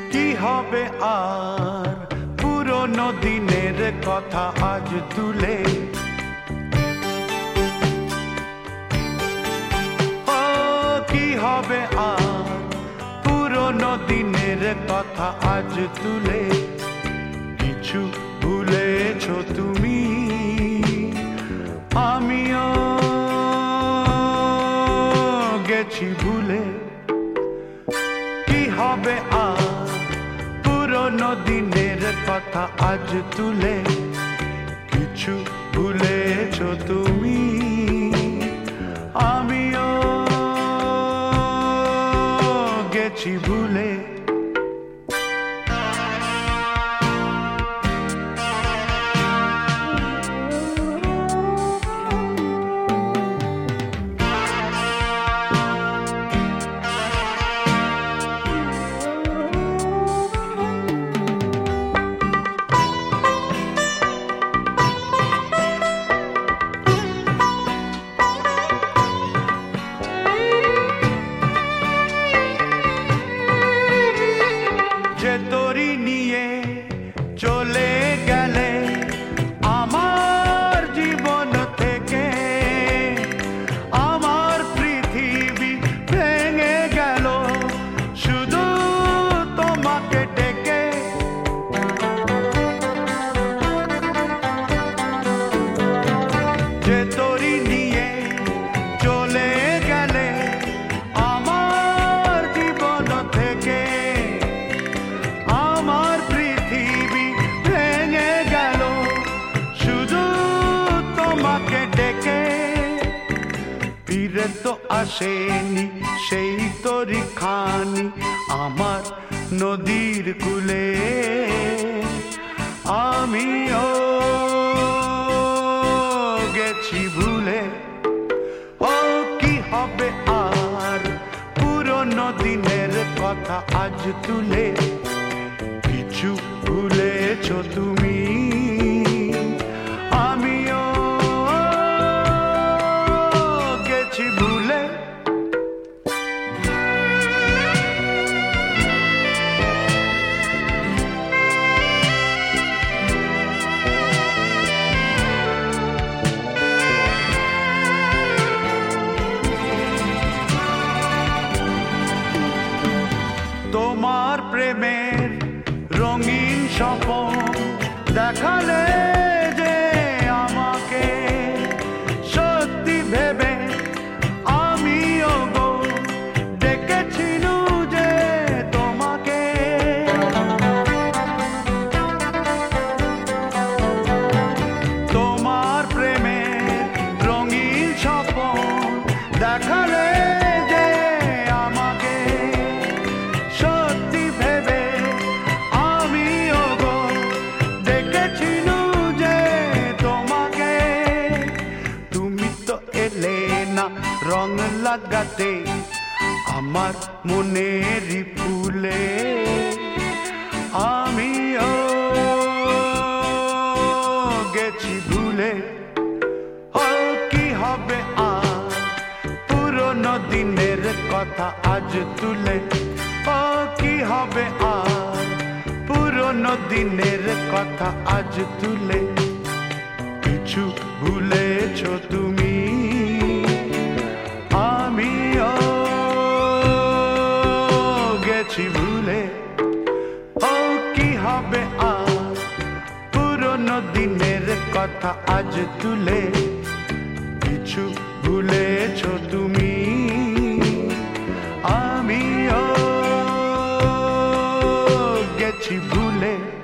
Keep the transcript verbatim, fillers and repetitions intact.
কি হবে আর পুরনো দিনের কথা আজ তুলে, ও কি হবে আর পুরনো দিনের কথা আজ তুলে। কিছু ভুলেছো তুমি, আমিও গেছি ভুলে। কি হবে আর পুরনো দিনের কথা আজ তুলে। কিছু ভুলেছো তুমি, আমিও গেছি ভুলে। যে তোরি নিয়ে চলে গেলে আমার জীবন থেকে, আমার পৃথিবী ভেঙে গেল শুধু তোমাকে ডেকে। যে তোরি নিয়ে চলে গেলে আমার জীবন থেকে, আমার পৃথিবী ভেঙে গেল শুধু তোমাকে ডেকে। ফিরে তো আসেনি সেই তরি খানি আমার নদীর কূলে। আমিও গেছি ভুলে। ও কি হবে আর পুরনো দিনের কথা আজ তুলে। কিছু ভুলেছো তুমি, আমিও গেছি ভুলে। তোমার প্রেমের রঙিন স্বপ্ন দেখালে যে আমাকে, সত্যি ভেবে আমিও গো ডেকেছিলু যে তোমাকে। তোমার প্রেমের রঙিন স্বপ্ন দেখালে যে আমাকে, সত্যি ভেবে আমিও গো ডেকেছিলু যে তোমাকে। তুমি তো এলে না রং লাগাতে আমার মনেরই ফুলে। আমিও গেছি ভুলে। ও কি হবে আর পুরনো দিনের কথা আজ তুলে। ও কি হবে আর পুরনো দিনের কথা আজ তুলে। কিছু ভুলেছো তুমি, আমিও গেছি ভুলে। ও কি হবে আর পুরনো দিনের কথা আজ তুলে। কিছু ভুলেছো তুমি, আমিও গেছি ভুলে।